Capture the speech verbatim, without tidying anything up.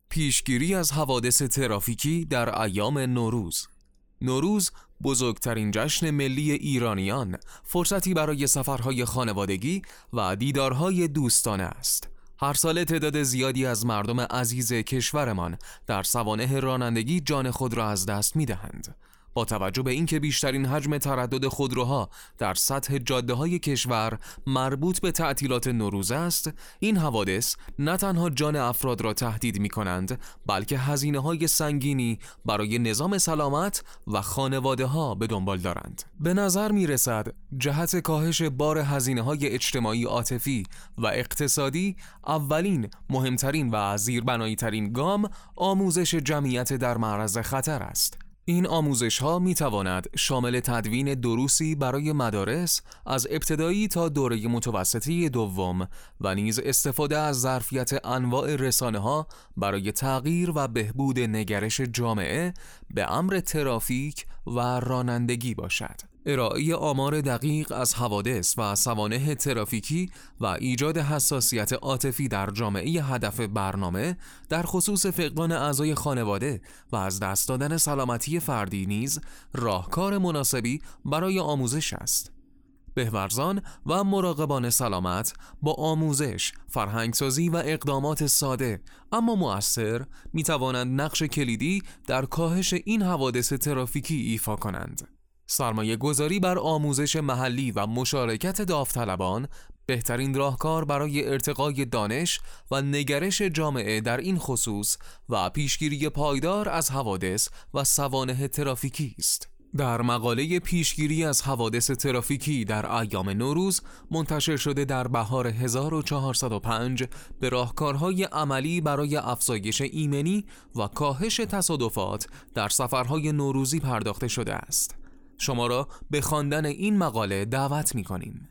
پیشگیری از حوادث ترافیکی در ایام نوروز. نوروز بزرگترین جشن ملی ایرانیان، فرصتی برای سفرهای خانوادگی و دیدارهای دوستانه است. هر سال تعداد زیادی از مردم عزیز کشورمان در سوانح رانندگی جان خود را از دست می‌دهند. با توجه به اینکه بیشترین حجم تردد خودروها در سطح جاده‌های کشور مربوط به تعطیلات نوروز است، این حوادث نه تنها جان افراد را تهدید می‌کنند، بلکه هزینه‌های سنگینی برای نظام سلامت و خانواده‌ها به دنبال دارند. به نظر می‌رسد جهت کاهش بار هزینه‌های اجتماعی، عاطفی و اقتصادی، اولین، مهمترین و زیربنایی‌ترین گام آموزش جمعیت در معرض خطر است. این آموزش ها می تواند شامل تدوین دروسی برای مدارس از ابتدایی تا دوره متوسطه دوم و نیز استفاده از ظرفیت انواع رسانه ها برای تغییر و بهبود نگرش جامعه به امر ترافیک و رانندگی باشد. ارائه آمار دقیق از حوادث و سوانح ترافیکی و ایجاد حساسیت عاطفی در جامعه هدف برنامه در خصوص فقدان اعضای خانواده و از دست دادن سلامتی فردی نیز راهکار مناسبی برای آموزش است. بهورزان و مراقبان سلامت با آموزش، فرهنگسازی و اقدامات ساده اما مؤثر می توانند نقش کلیدی در کاهش این حوادث ترافیکی ایفا کنند. سرمایه گذاری بر آموزش محلی و مشارکت داوطلبان بهترین راهکار برای ارتقای دانش و نگرش جامعه در این خصوص و پیشگیری پایدار از حوادث و سوانح ترافیکی است. در مقاله پیشگیری از حوادث ترافیکی در ایام نوروز منتشر شده در بهار هزار و چهارصد و پنج به راهکارهای عملی برای افزایش ایمنی و کاهش تصادفات در سفرهای نوروزی پرداخته شده است. شما را به خواندن این مقاله دعوت می‌کنیم.